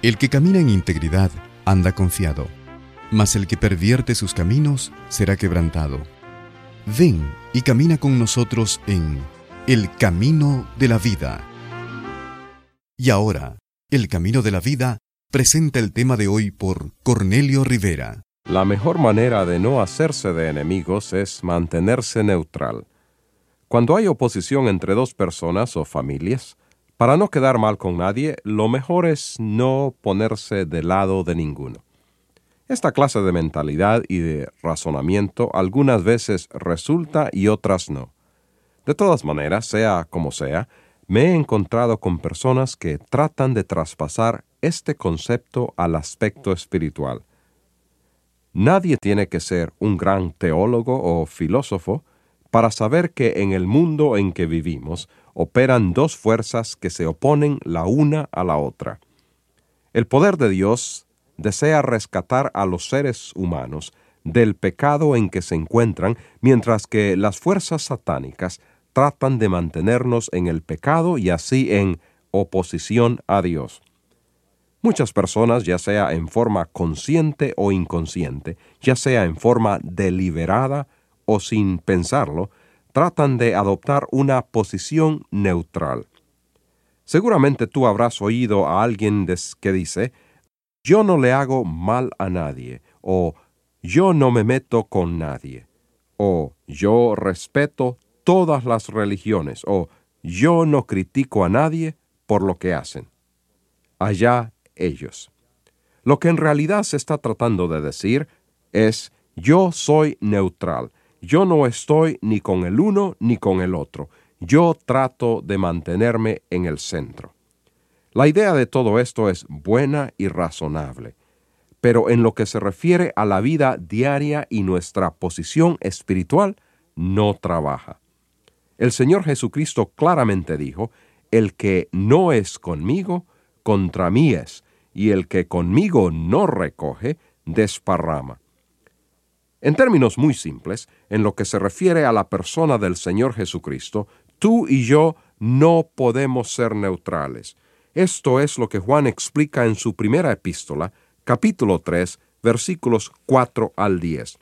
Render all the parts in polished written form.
El que camina en integridad anda confiado, mas el que pervierte sus caminos será quebrantado. Ven y camina con nosotros en El Camino de la Vida. Y ahora, El Camino de la Vida presenta el tema de hoy por Cornelio Rivera. La mejor manera de no hacerse de enemigos es mantenerse neutral. Cuando hay oposición entre dos personas o familias, para no quedar mal con nadie, lo mejor es no ponerse del lado de ninguno. Esta clase de mentalidad y de razonamiento algunas veces resulta y otras no. De todas maneras, sea como sea, me he encontrado con personas que tratan de traspasar este concepto al aspecto espiritual. Nadie tiene que ser un gran teólogo o filósofo para saber que en el mundo en que vivimos operan dos fuerzas que se oponen la una a la otra. El poder de Dios desea rescatar a los seres humanos del pecado en que se encuentran, mientras que las fuerzas satánicas tratan de mantenernos en el pecado y así en oposición a Dios. Muchas personas, ya sea en forma consciente o inconsciente, ya sea en forma deliberada o sin pensarlo, tratan de adoptar una posición neutral. Seguramente tú habrás oído a alguien que dice: yo no le hago mal a nadie, o yo no me meto con nadie, o yo respeto todas las religiones, o yo no critico a nadie por lo que hacen. Allá ellos. Lo que en realidad se está tratando de decir es: yo soy neutral, yo no estoy ni con el uno ni con el otro, yo trato de mantenerme en el centro. La idea de todo esto es buena y razonable, pero en lo que se refiere a la vida diaria y nuestra posición espiritual, no trabaja. El Señor Jesucristo claramente dijo: el que no es conmigo, contra mí es, y el que conmigo no recoge, desparrama. En términos muy simples, en lo que se refiere a la persona del Señor Jesucristo, tú y yo no podemos ser neutrales. Esto es lo que Juan explica en su primera epístola, capítulo 3, versículos 4 al 10.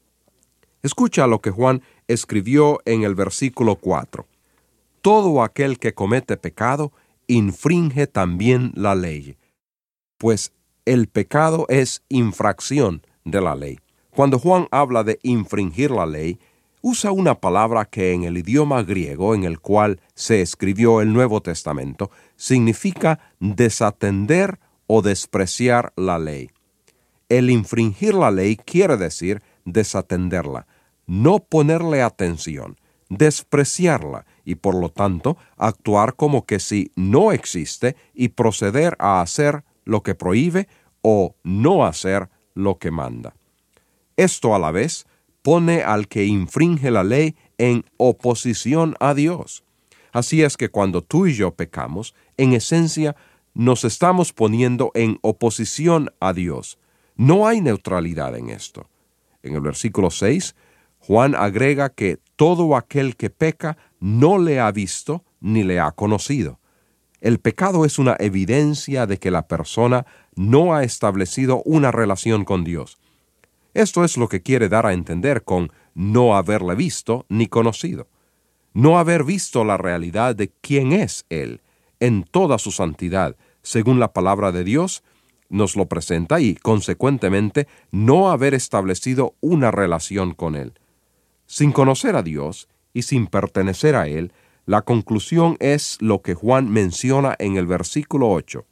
Escucha lo que Juan escribió en el versículo 4. Todo aquel que comete pecado, infringe también la ley, pues el pecado es infracción de la ley. Cuando Juan habla de infringir la ley, usa una palabra que en el idioma griego en el cual se escribió el Nuevo Testamento significa desatender o despreciar la ley. El infringir la ley quiere decir desatenderla, no ponerle atención, despreciarla y por lo tanto actuar como que si no existe y proceder a hacer lo que prohíbe o no hacer lo que manda. Esto a la vez pone al que infringe la ley en oposición a Dios. Así es que cuando tú y yo pecamos, en esencia nos estamos poniendo en oposición a Dios. No hay neutralidad en esto. En el versículo 6, Juan agrega que todo aquel que peca no le ha visto ni le ha conocido. El pecado es una evidencia de que la persona no ha establecido una relación con Dios. Esto es lo que quiere dar a entender con no haberle visto ni conocido. No haber visto la realidad de quién es Él en toda su santidad, según la palabra de Dios nos lo presenta, y consecuentemente no haber establecido una relación con Él. Sin conocer a Dios y sin pertenecer a Él, la conclusión es lo que Juan menciona en el versículo 8.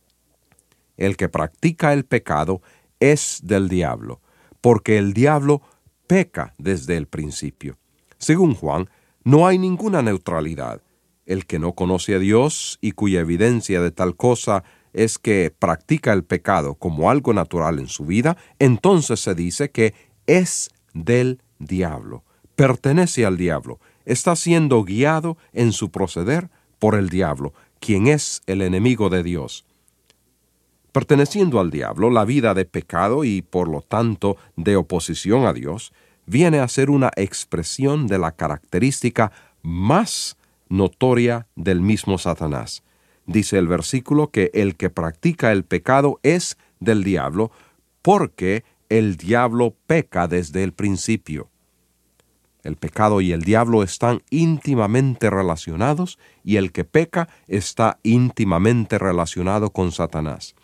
El que practica el pecado es del diablo, porque el diablo peca desde el principio. Según Juan, no hay ninguna neutralidad. El que no conoce a Dios y cuya evidencia de tal cosa es que practica el pecado como algo natural en su vida, entonces se dice que es del diablo, pertenece al diablo, está siendo guiado en su proceder por el diablo, quien es el enemigo de Dios. Perteneciendo al diablo, la vida de pecado y, por lo tanto, de oposición a Dios, viene a ser una expresión de la característica más notoria del mismo Satanás. dice el versículo que el que practica el pecado es del diablo, porque el diablo peca desde el principio. El pecado y el diablo están íntimamente relacionados, y el que peca está íntimamente relacionado con Satanás.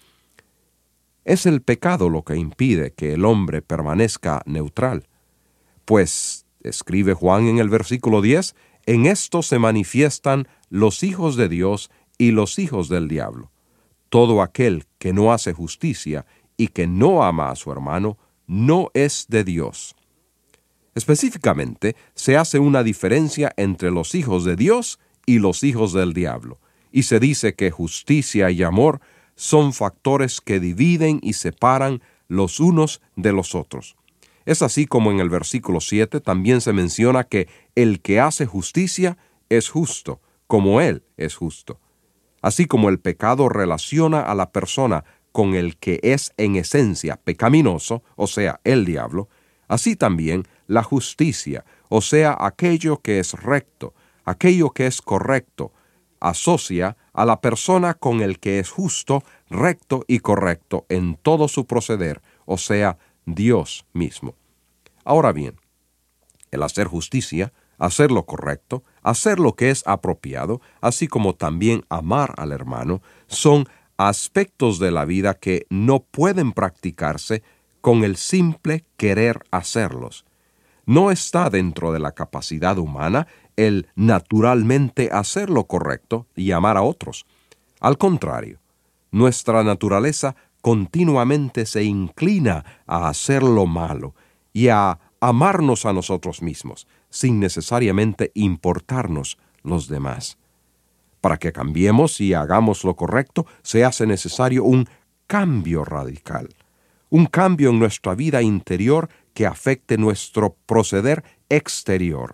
Es el pecado lo que impide que el hombre permanezca neutral. Pues, escribe Juan en el versículo 10, en esto se manifiestan los hijos de Dios y los hijos del diablo. Todo aquel que no hace justicia y que no ama a su hermano, no es de Dios. Específicamente, se hace una diferencia entre los hijos de Dios y los hijos del diablo, y se dice que justicia y amor son factores que dividen y separan los unos de los otros. Es así como en el versículo 7 también se menciona que el que hace justicia es justo, como Él es justo. Así como el pecado relaciona a la persona con el que es en esencia pecaminoso, o sea, el diablo, así también la justicia, o sea, aquello que es recto, aquello que es correcto, asocia a la persona con el que es justo, recto y correcto en todo su proceder, o sea, Dios mismo. Ahora bien, el hacer justicia, hacer lo correcto, hacer lo que es apropiado, así como también amar al hermano, son aspectos de la vida que no pueden practicarse con el simple querer hacerlos. No está dentro de la capacidad humana el naturalmente hacer lo correcto y amar a otros. Al contrario, nuestra naturaleza continuamente se inclina a hacer lo malo y a amarnos a nosotros mismos, sin necesariamente importarnos los demás. Para que cambiemos y hagamos lo correcto, se hace necesario un cambio radical, un cambio en nuestra vida interior que afecte nuestro proceder exterior.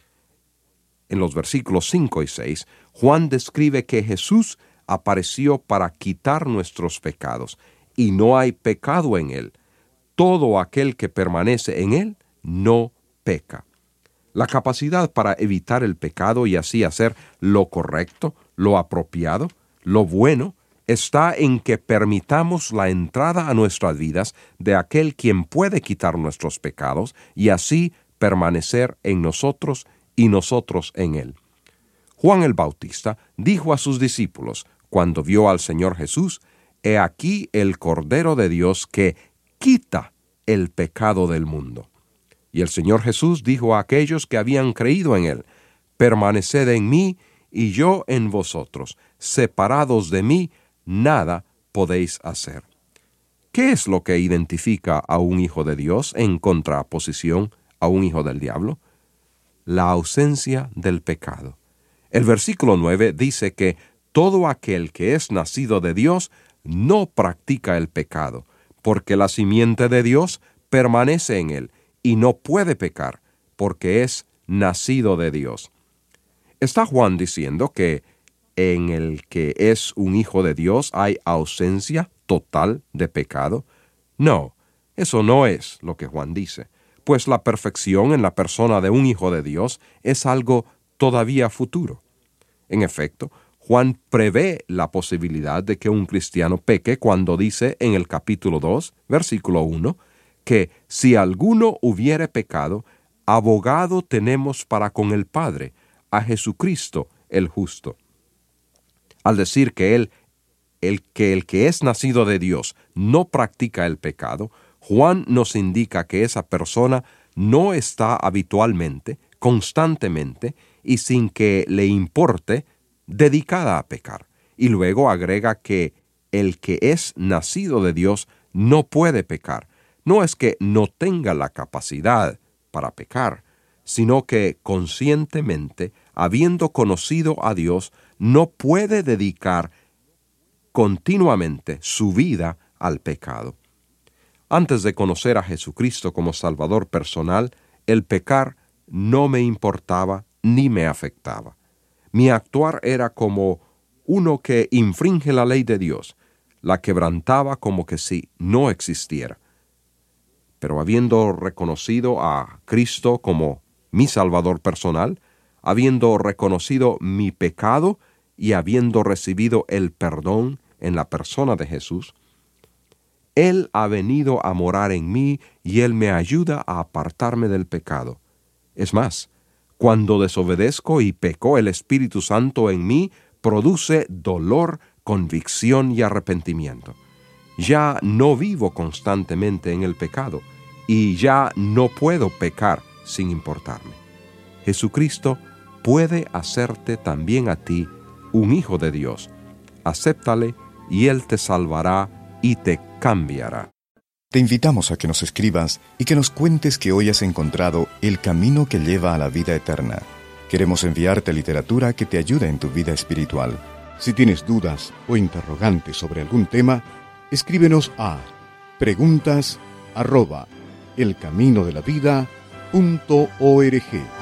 En los versículos 5 y 6, Juan describe que Jesús apareció para quitar nuestros pecados, y no hay pecado en Él. Todo aquel que permanece en Él no peca. La capacidad para evitar el pecado y así hacer lo correcto, lo apropiado, lo bueno, está en que permitamos la entrada a nuestras vidas de aquel quien puede quitar nuestros pecados y así permanecer en nosotros y nosotros en Él. Juan el Bautista dijo a sus discípulos, cuando vio al Señor Jesús, «He aquí el Cordero de Dios que quita el pecado del mundo». Y el Señor Jesús dijo a aquellos que habían creído en Él, «Permaneced en mí y yo en vosotros. Separados de mí, nada podéis hacer». ¿Qué es lo que identifica a un hijo de Dios en contraposición a un hijo del diablo? La ausencia del pecado. El versículo 9 dice que todo aquel que es nacido de Dios no practica el pecado, porque la simiente de Dios permanece en él y no puede pecar, porque es nacido de Dios. ¿Está Juan diciendo que en el que es un hijo de Dios hay ausencia total de pecado? No, eso no es lo que Juan dice, pues la perfección en la persona de un hijo de Dios es algo todavía futuro. En efecto, Juan prevé la posibilidad de que un cristiano peque cuando dice en el capítulo 2, versículo 1, que si alguno hubiere pecado, abogado tenemos para con el Padre, a Jesucristo el justo. Al decir que el que es nacido de Dios no practica el pecado, Juan nos indica que esa persona no está habitualmente, constantemente y sin que le importe, dedicada a pecar. Y luego agrega que el que es nacido de Dios no puede pecar. No es que no tenga la capacidad para pecar, sino que conscientemente, habiendo conocido a Dios, no puede dedicar continuamente su vida al pecado. Antes de conocer a Jesucristo como Salvador personal, el pecar no me importaba ni me afectaba. Mi actuar era como uno que infringe la ley de Dios, la quebrantaba como que si no existiera. Pero habiendo reconocido a Cristo como mi Salvador personal, habiendo reconocido mi pecado y habiendo recibido el perdón en la persona de Jesús, Él ha venido a morar en mí y Él me ayuda a apartarme del pecado. Es más, cuando desobedezco y peco, el Espíritu Santo en mí produce dolor, convicción y arrepentimiento. Ya no vivo constantemente en el pecado y ya no puedo pecar sin importarme. Jesucristo puede hacerte también a ti un hijo de Dios. Acéptale y Él te salvará y te cambiará. Te invitamos a que nos escribas y que nos cuentes que hoy has encontrado el camino que lleva a la vida eterna. Queremos enviarte literatura que te ayude en tu vida espiritual. Si tienes dudas o interrogantes sobre algún tema, escríbenos a preguntas@elcaminodelavida.org.